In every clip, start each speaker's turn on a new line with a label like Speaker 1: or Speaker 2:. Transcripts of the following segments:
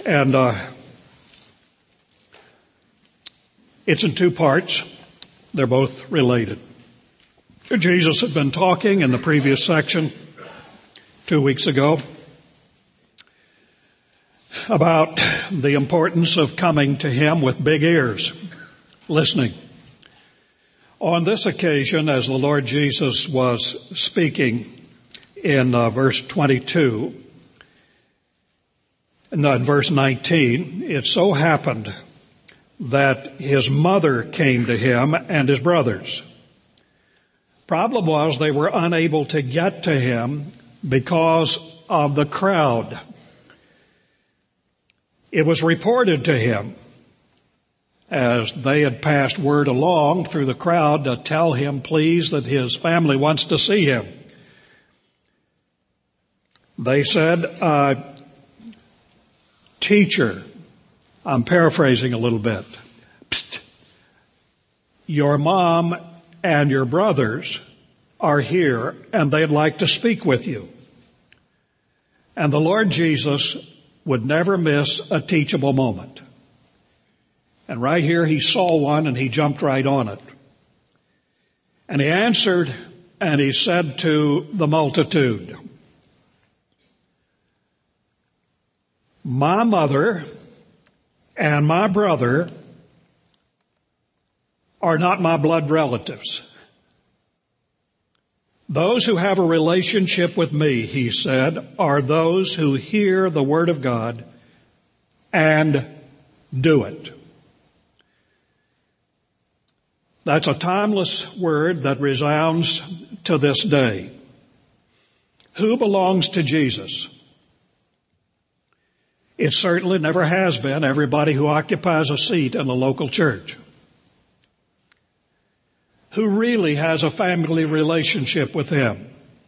Speaker 1: And it's in two parts. They're both related. Jesus had been talking in the previous section 2 weeks ago about the importance of coming to Him with big ears, listening. On this occasion, as the Lord Jesus was speaking in verse 22, in verse 19, it so happened that His mother came to Him and His brothers. Problem was they were unable to get to Him because of the crowd. It was reported to Him as they had passed word along through the crowd to tell Him, please, that His family wants to see Him. They said, Teacher, I'm paraphrasing a little bit, Psst, your mom and your brothers are here and they'd like to speak with you. And the Lord Jesus would never miss a teachable moment. And right here He saw one and He jumped right on it. And He answered and He said to the multitude, my mother and my brother are not my blood relatives. Those who have a relationship with me, He said, are those who hear the Word of God and do it. That's a timeless word that resounds to this day. Who belongs to Jesus? It certainly never has been everybody who occupies a seat in the local church. Who really has a family relationship with Him?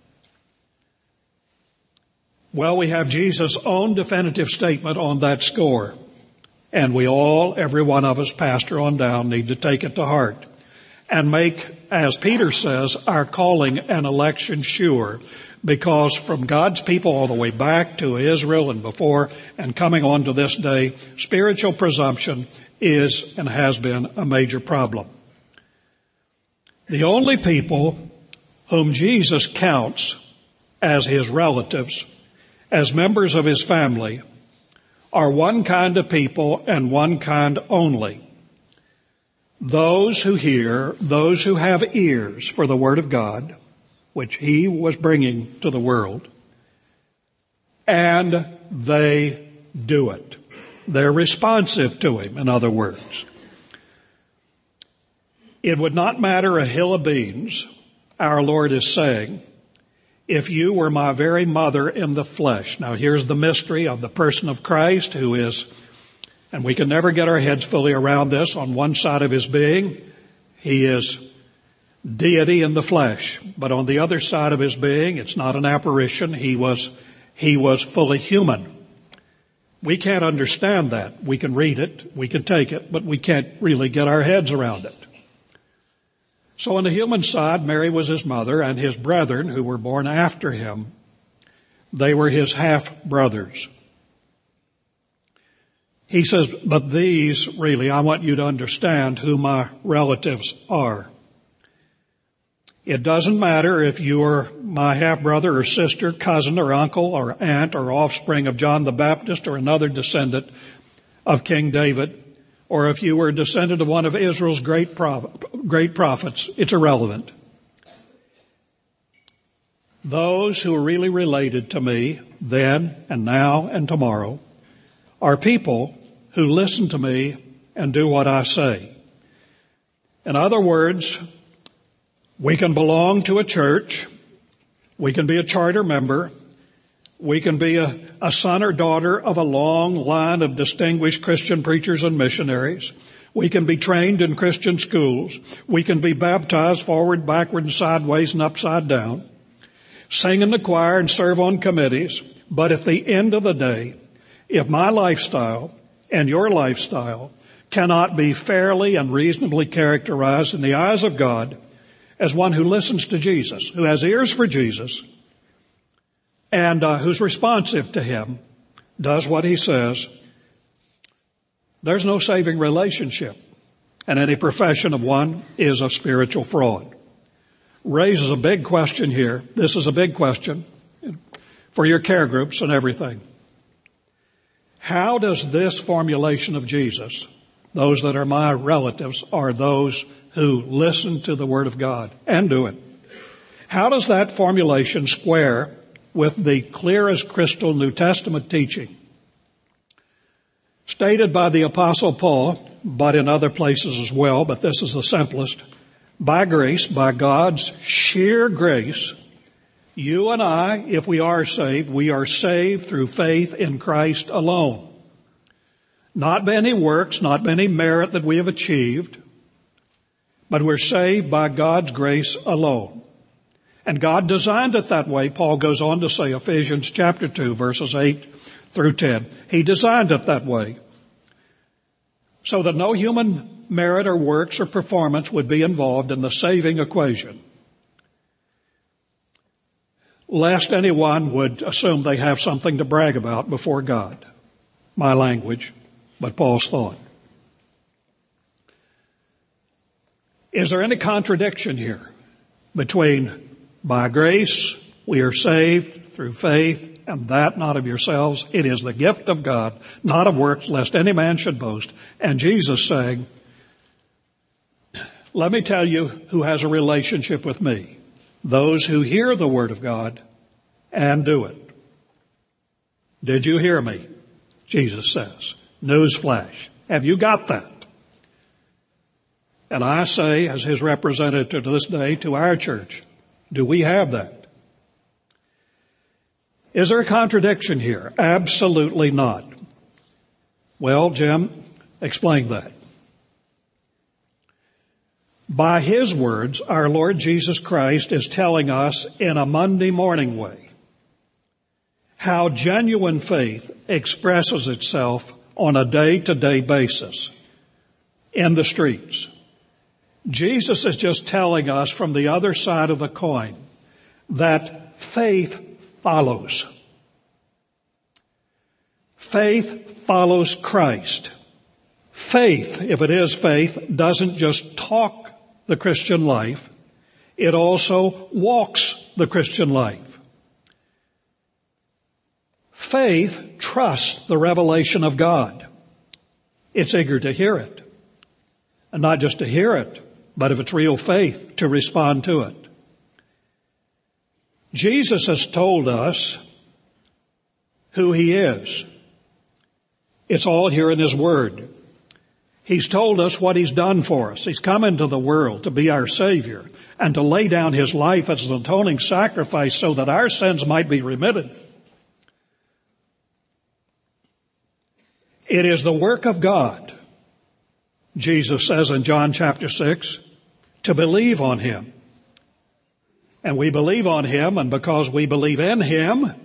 Speaker 1: Well, we have Jesus' own definitive statement on that score. And we all, every one of us, pastor on down, need to take it to heart and make, as Peter says, our calling and election sure. Because from God's people all the way back to Israel and before and coming on to this day, spiritual presumption is and has been a major problem. The only people whom Jesus counts as His relatives, as members of His family, are one kind of people and one kind only. Those who hear, those who have ears for the Word of God, which He was bringing to the world, and they do it. They're responsive to Him, in other words. It would not matter a hill of beans, our Lord is saying, if you were my very mother in the flesh. Now here's the mystery of the person of Christ, who is, and we can never get our heads fully around this, on one side of His being, He is deity in the flesh, but on the other side of His being, it's not an apparition. He was fully human. We can't understand that. We can read it, we can take it, but we can't really get our heads around it. So on the human side, Mary was His mother, and His brethren, who were born after Him, they were His half-brothers. He says, but these, really, I want you to understand who my relatives are. It doesn't matter if you're my half-brother or sister, cousin or uncle or aunt or offspring of John the Baptist or another descendant of King David, or if you were a descendant of one of Israel's great prophets. It's irrelevant. Those who are really related to me then and now and tomorrow are people who listen to me and do what I say. In other words, we can belong to a church, we can be a charter member, we can be a son or daughter of a long line of distinguished Christian preachers and missionaries, we can be trained in Christian schools, we can be baptized forward, backward, and sideways and upside down, sing in the choir and serve on committees, but at the end of the day, if my lifestyle and your lifestyle cannot be fairly and reasonably characterized in the eyes of God as one who listens to Jesus, who has ears for Jesus, and who's responsive to Him, does what He says, There's no saving relationship, and any profession of one is a spiritual fraud. Raises a big question here. This is a big question for your care groups and everything. How does this formulation of Jesus, those that are my relatives are those who listen to the Word of God and do it, how does that formulation square with the clear as crystal New Testament teaching stated by the Apostle Paul, but in other places as well, but this is the simplest? By grace, by God's sheer grace, you and I, if we are saved through faith in Christ alone. Not by any works, not by any merit that we have achieved, but we're saved by God's grace alone. And God designed it that way. Paul goes on to say, Ephesians chapter 2, verses 8 through 10. He designed it that way, so that no human merit or works or performance would be involved in the saving equation, lest anyone would assume they have something to brag about before God. My language, but Paul's thought. Is there any contradiction here between by grace we are saved through faith, and that not of yourselves? It is the gift of God, not of works, lest any man should boast. And Jesus saying, let me tell you who has a relationship with me. Those who hear the Word of God and do it. Did you hear me? Jesus says. Newsflash. Have you got that? And I say, as his representative to this day, to our church, do we have that? Is there a contradiction here? Absolutely not. Well, Jim, explain that. By his words, our Lord Jesus Christ is telling us in a Monday morning way how genuine faith expresses itself on a day-to-day basis in the streets. Jesus is just telling us from the other side of the coin that faith follows. Faith follows Christ. Faith, if it is faith, doesn't just talk the Christian life, it also walks the Christian life. Faith trusts the revelation of God. It's eager to hear it. And not just to hear it, but if it's real faith, to respond to it. Jesus has told us who he is. It's all here in his word. He's told us what he's done for us. He's come into the world to be our Savior and to lay down his life as an atoning sacrifice so that our sins might be remitted. It is the work of God, Jesus says in John chapter 6, to believe on him. And we believe on him, and because we believe in him,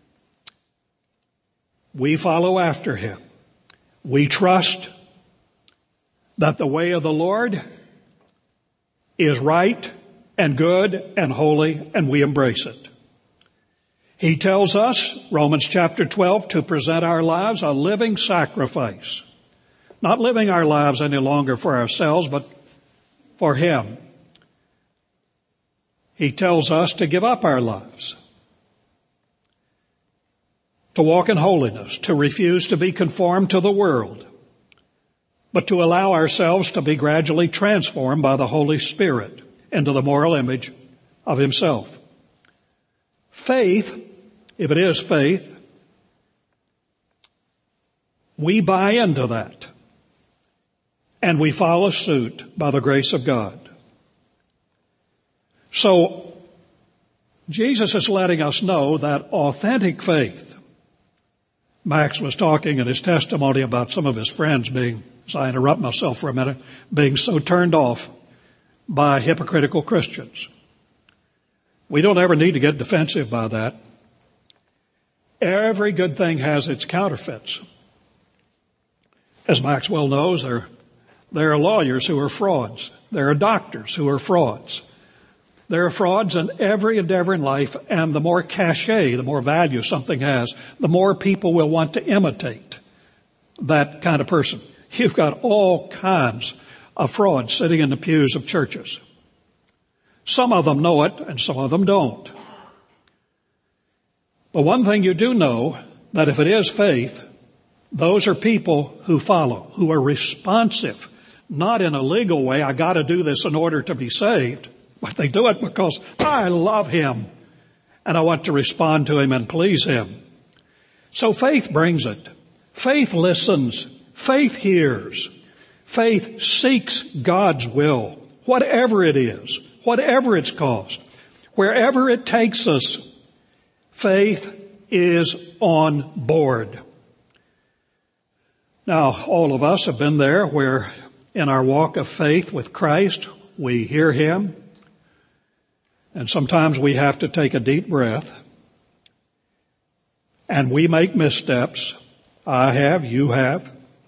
Speaker 1: we follow after him. We trust that the way of the Lord is right and good and holy, and we embrace it. He tells us, Romans chapter 12, to present our lives a living sacrifice. Not living our lives any longer for ourselves, but for him. He tells us to give up our lives, to walk in holiness, to refuse to be conformed to the world, but to allow ourselves to be gradually transformed by the Holy Spirit into the moral image of himself. Faith, if it is faith, we buy into that, and we follow suit by the grace of God. So, Jesus is letting us know that authentic faith. Max was talking in his testimony about some of his friends being, as I interrupt myself for a minute, being so turned off by hypocritical Christians. We don't ever need to get defensive by that. Every good thing has its counterfeits. As Maxwell knows, there are lawyers who are frauds. There are doctors who are frauds. There are frauds in every endeavor in life, and the more cachet, the more value something has, the more people will want to imitate that kind of person. You've got all kinds of frauds sitting in the pews of churches. Some of them know it and some of them don't. But one thing you do know, that if it is faith, those are people who follow, who are responsive, not in a legal way, I got to do this in order to be saved, but they do it because I love him and I want to respond to him and please him. So faith brings it. Faith listens. Faith hears. Faith seeks God's will, whatever it is, whatever its cost, wherever it takes us. Faith is on board. Now, all of us have been there where in our walk of faith with Christ, we hear him, and sometimes we have to take a deep breath, and we make missteps. I have, you have.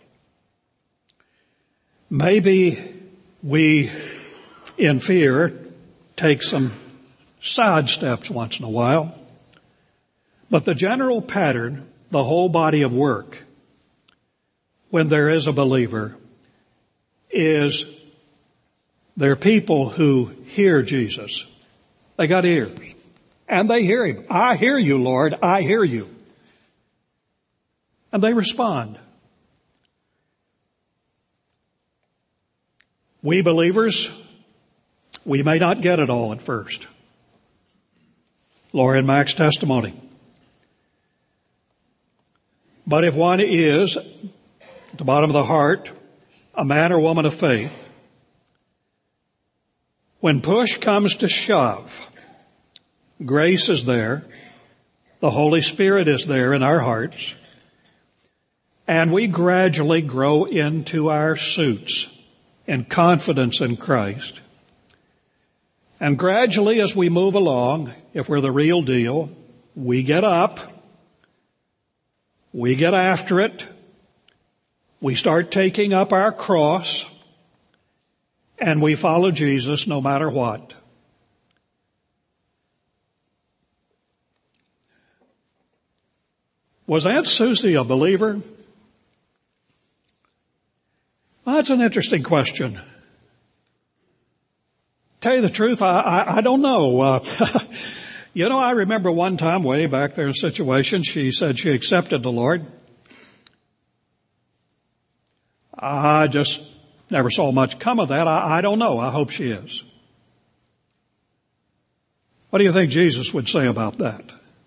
Speaker 1: Maybe we, in fear, take some side steps once in a while. But the general pattern, the whole body of work, when there is a believer, is there are people who hear Jesus. They got ears. And they hear him. I hear you, Lord. I hear you. And they respond. We believers, we may not get it all at first. Laura and Mac's testimony. But if one is, at the bottom of the heart, a man or woman of faith, when push comes to shove, grace is there, the Holy Spirit is there in our hearts, and we gradually grow into our suits in confidence in Christ. And gradually as we move along, if we're the real deal, we get up, we get after it, we start taking up our cross, and we follow Jesus no matter what. Was Aunt Susie a believer? Well, that's an interesting question. Tell you the truth, I don't know. I remember one time way back there in a situation, she said she accepted the Lord. I just never saw much come of that. I don't know. I hope she is. What do you think Jesus would say about that?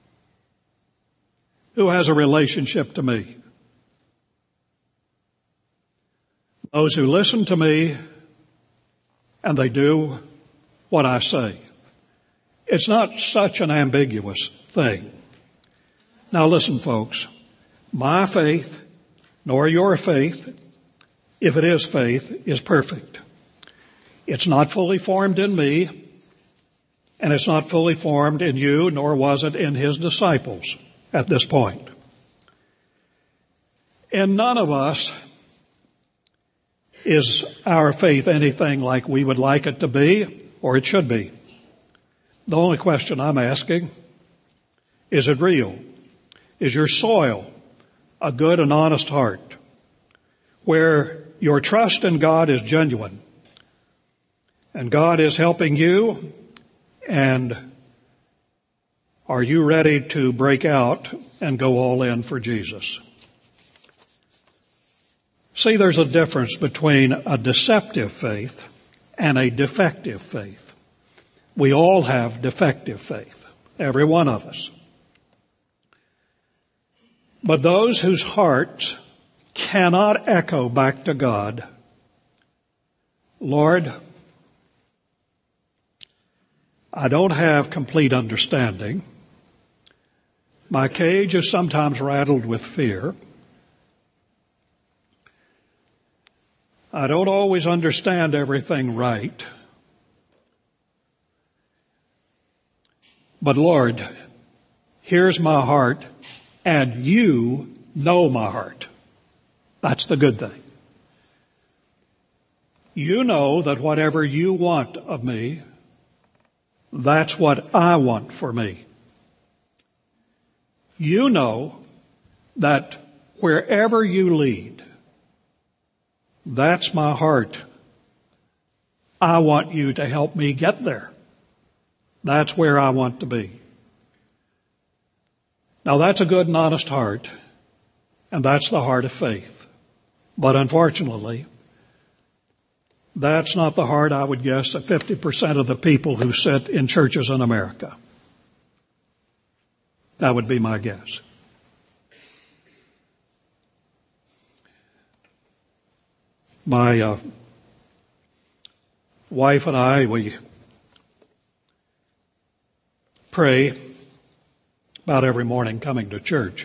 Speaker 1: Who has a relationship to me? Those who listen to me and they do what I say. It's not such an ambiguous thing. Now listen, folks. My faith, nor your faith, if it is faith, is perfect. It's not fully formed in me, and it's not fully formed in you, nor was it in his disciples at this point. In none of us is our faith anything like we would like it to be, or it should be. The only question I'm asking, is it real? Is your soil a good and honest heart, where your trust in God is genuine, and God is helping you, and are you ready to break out and go all in for Jesus? See, there's a difference between a deceptive faith and a defective faith. We all have defective faith, every one of us. But those whose hearts cannot echo back to God, Lord, I don't have complete understanding. My cage is sometimes rattled with fear. I don't always understand everything right. But Lord, here's my heart, and you know my heart. That's the good thing. You know that whatever you want of me, that's what I want for me. You know that wherever you lead, That's my heart. I want you to help me get there. That's where I want to be. Now that's a good and honest heart, and that's the heart of faith. But unfortunately, that's not the heart, I would guess, of 50% of the people who sit in churches in America. That would be my guess. My wife and I, we pray about every morning coming to church.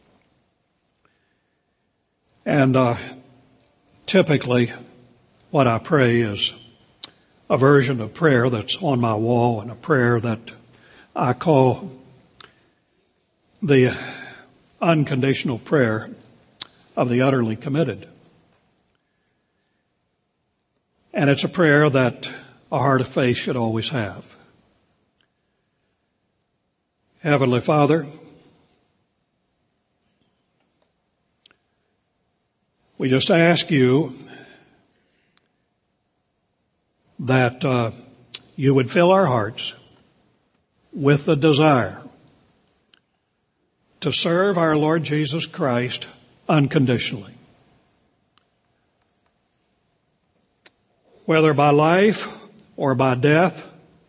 Speaker 1: And typically what I pray is a version of prayer that's on my wall, and a prayer that I call the unconditional prayer of the utterly committed. And it's a prayer that a heart of faith should always have. Heavenly Father, we just ask you that you would fill our hearts with the desire to serve our Lord Jesus Christ unconditionally. Whether by life or by death,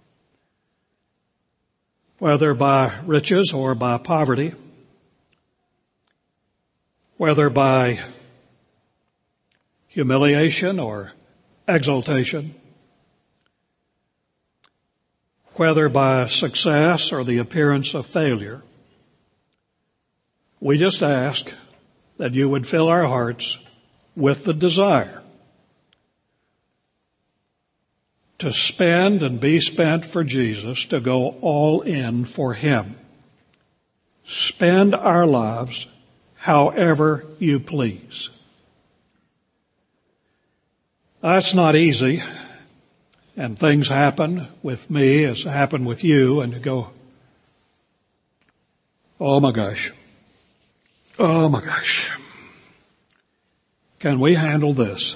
Speaker 1: whether by riches or by poverty, whether by humiliation or exaltation, whether by success or the appearance of failure, we just ask that you would fill our hearts with the desire to spend and be spent for Jesus, to go all in for Him. Spend our lives however you please. That's not easy, and things happen with me as happen with you, and you go, oh my gosh, can we handle this?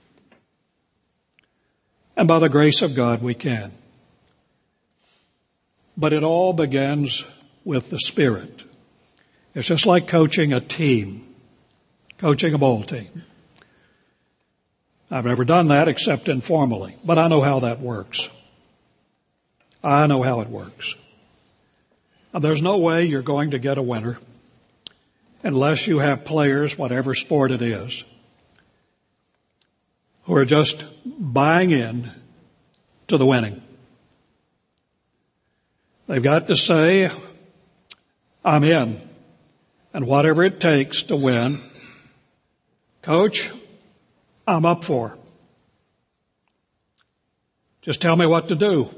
Speaker 1: And by the grace of God, we can. But it all begins with the Spirit. It's just like coaching a team, coaching a ball team. I've never done that except informally, but I know how that works. I know how it works. Now, there's no way you're going to get a winner unless you have players, whatever sport it is, who are just buying in to the winning. They've got to say, I'm in, and whatever it takes to win, Coach, I'm up for. Just tell me what to do.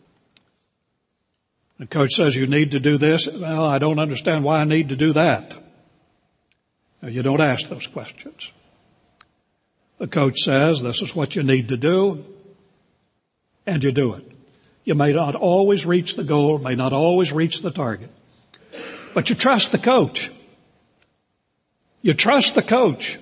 Speaker 1: The coach says you need to do this. Well, I don't understand why I need to do that. Now, you don't ask those questions. The coach says this is what you need to do, and you do it. You may not always reach the goal, may not always reach the target, but you trust the coach. You trust the coach.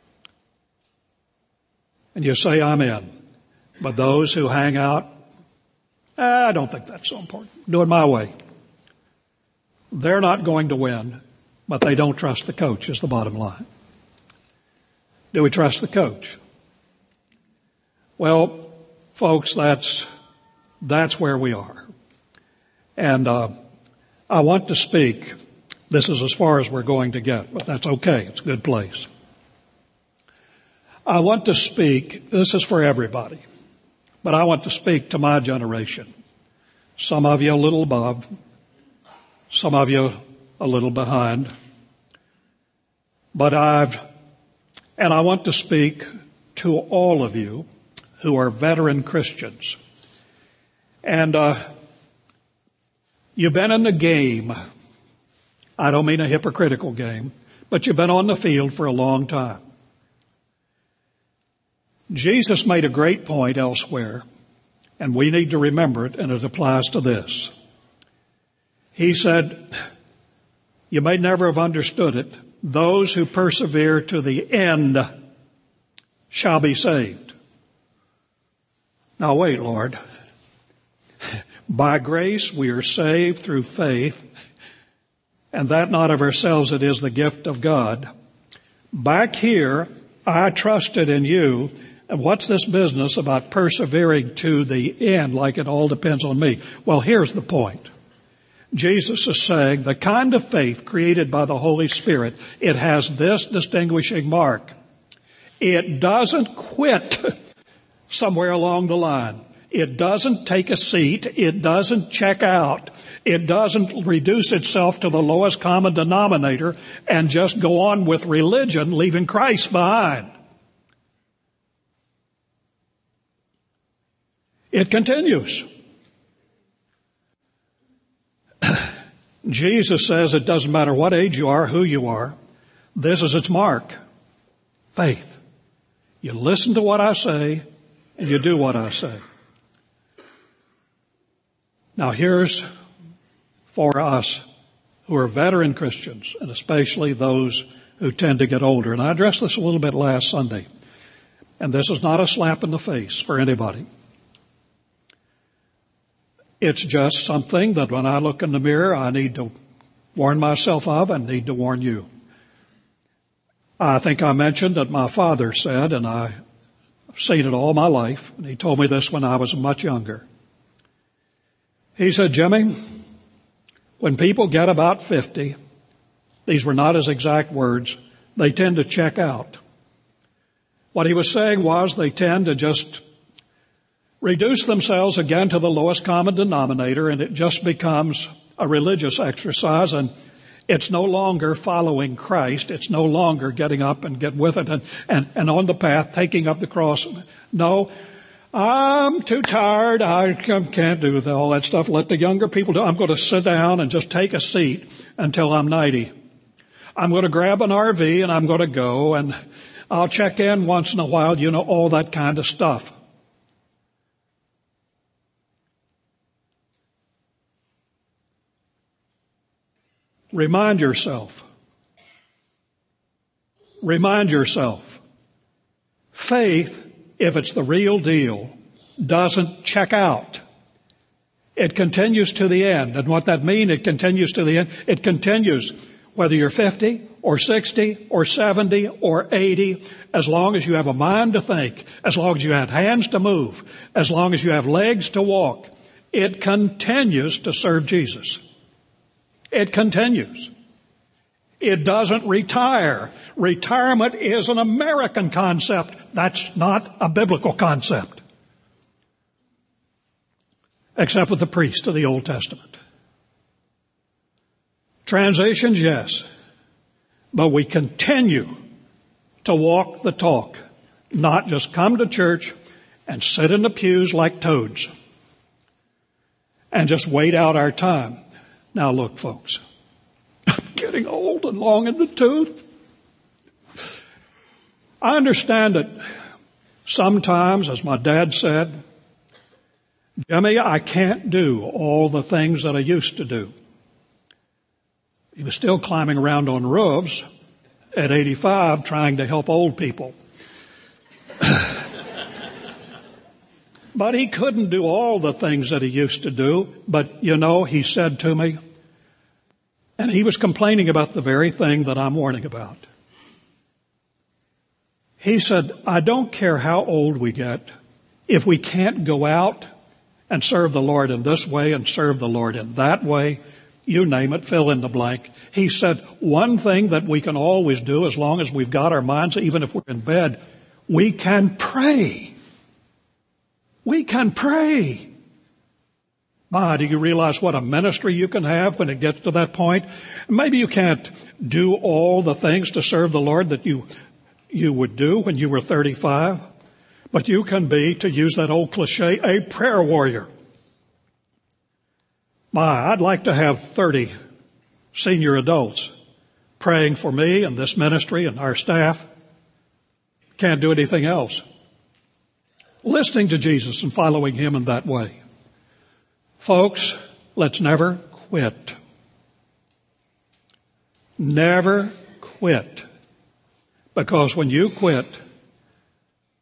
Speaker 1: And you say, I'm in. But those who hang out, I don't think that's so important. Do it my way. They're not going to win, but they don't trust the coach is the bottom line. Do we trust the coach? Well, folks, that's where we are. And I want to speak. This is as far as we're going to get, but that's okay. It's a good place. I want to speak. This is for everybody, but I want to speak to my generation. Some of you a little above, some of you a little behind. But I want to speak to all of you who are veteran Christians. And you've been in the game. I don't mean a hypocritical game, but you've been on the field for a long time. Jesus made a great point elsewhere, and we need to remember it, and it applies to this. He said, you may never have understood it, those who persevere to the end shall be saved. Now wait, Lord. By grace we are saved through faith, and that not of ourselves, it is the gift of God. Back here, I trusted in you, and what's this business about persevering to the end like it all depends on me? Well, here's the point. Jesus is saying the kind of faith created by the Holy Spirit, it has this distinguishing mark. It doesn't quit somewhere along the line. It doesn't take a seat. It doesn't check out. It doesn't reduce itself to the lowest common denominator and just go on with religion, leaving Christ behind. It continues. Jesus says it doesn't matter what age you are, who you are. This is its mark. Faith. You listen to what I say and you do what I say. Now here's for us who are veteran Christians, and especially those who tend to get older. And I addressed this a little bit last Sunday. And this is not a slap in the face for anybody. It's just something that when I look in the mirror, I need to warn myself of and need to warn you. I think I mentioned that my father said, and I've seen it all my life, and he told me this when I was much younger. He said, Jimmy, when people get about 50, these were not his exact words, they tend to check out. What he was saying was they tend to just reduce themselves again to the lowest common denominator, and it just becomes a religious exercise, and it's no longer following Christ. It's no longer getting up and get with it and on the path, taking up the cross. No, I'm too tired. I can't do all that stuff. Let the younger people do. I'm going to sit down and just take a seat until I'm 90. I'm going to grab an RV and I'm going to go, and I'll check in once in a while, all that kind of stuff. Remind yourself. Faith, if it's the real deal, doesn't check out. It continues to the end. And what that means, it continues to the end. It continues whether you're 50 or 60 or 70 or 80, as long as you have a mind to think, as long as you have hands to move, as long as you have legs to walk, it continues to serve Jesus. It continues. It doesn't retire. Retirement is an American concept. That's not a biblical concept. Except with the priest of the Old Testament. Transitions, yes. But we continue to walk the talk. Not just come to church and sit in the pews like toads. And just wait out our time. Now look, folks, I'm getting old and long in the tooth. I understand that sometimes, as my dad said, Jimmy, I can't do all the things that I used to do. He was still climbing around on roofs at 85 trying to help old people. But he couldn't do all the things that he used to do. But, he said to me, and he was complaining about the very thing that I'm warning about. He said, I don't care how old we get, if we can't go out and serve the Lord in this way and serve the Lord in that way, you name it, fill in the blank. He said, one thing that we can always do as long as we've got our minds, even if we're in bed, we can pray. We can pray. My, do you realize what a ministry you can have when it gets to that point? Maybe you can't do all the things to serve the Lord that you would do when you were 35, but you can be, to use that old cliche, a prayer warrior. My, I'd like to have 30 senior adults praying for me and this ministry and our staff. Can't do anything else. Listening to Jesus and following Him in that way. Folks, let's never quit. Never quit. Because when you quit,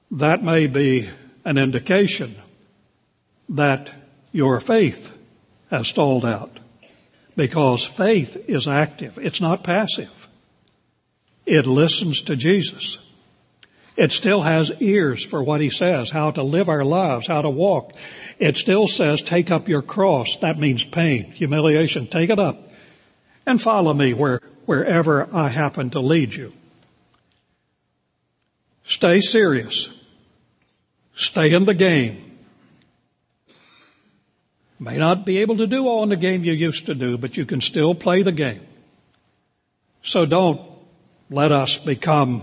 Speaker 1: that may be an indication that your faith has stalled out, because faith is active. It's not passive. It listens to Jesus. It still has ears for what he says, how to live our lives, how to walk. It still says, take up your cross. That means pain, humiliation. Take it up and follow me wherever I happen to lead you. Stay serious. Stay in the game. May not be able to do all in the game you used to do, but you can still play the game. So don't let us become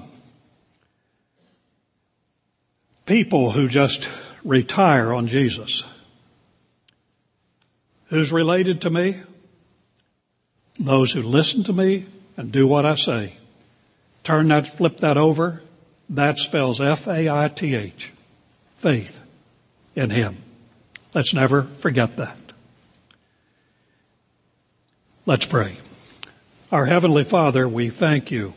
Speaker 1: people who just retire on Jesus. Who's related to me? Those who listen to me and do what I say. Flip that over. That spells F-A-I-T-H. Faith in him. Let's never forget that. Let's pray. Our Heavenly Father, we thank you.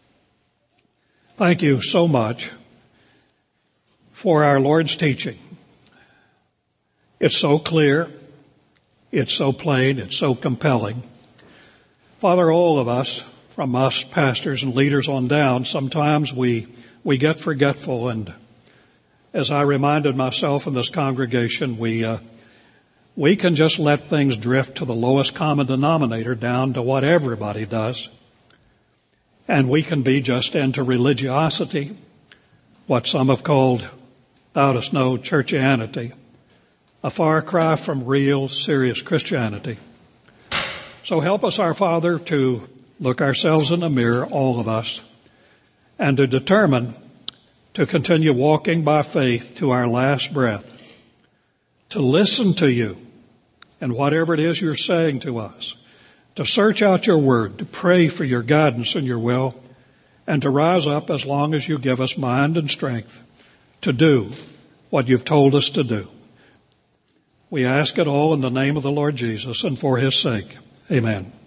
Speaker 1: Thank you so much for our Lord's teaching. It's so clear. It's so plain. It's so compelling. Father, all of us, from us pastors and leaders on down, sometimes we get forgetful, and as I reminded myself in this congregation, we can just let things drift to the lowest common denominator, down to what everybody does. And we can be just into religiosity, what some have called, thou dost know, churchianity, a far cry from real, serious Christianity. So help us, our Father, to look ourselves in the mirror, all of us, and to determine to continue walking by faith to our last breath, to listen to you and whatever it is you're saying to us, to search out your word, to pray for your guidance and your will, and to rise up as long as you give us mind and strength to do what you've told us to do. We ask it all in the name of the Lord Jesus and for his sake. Amen.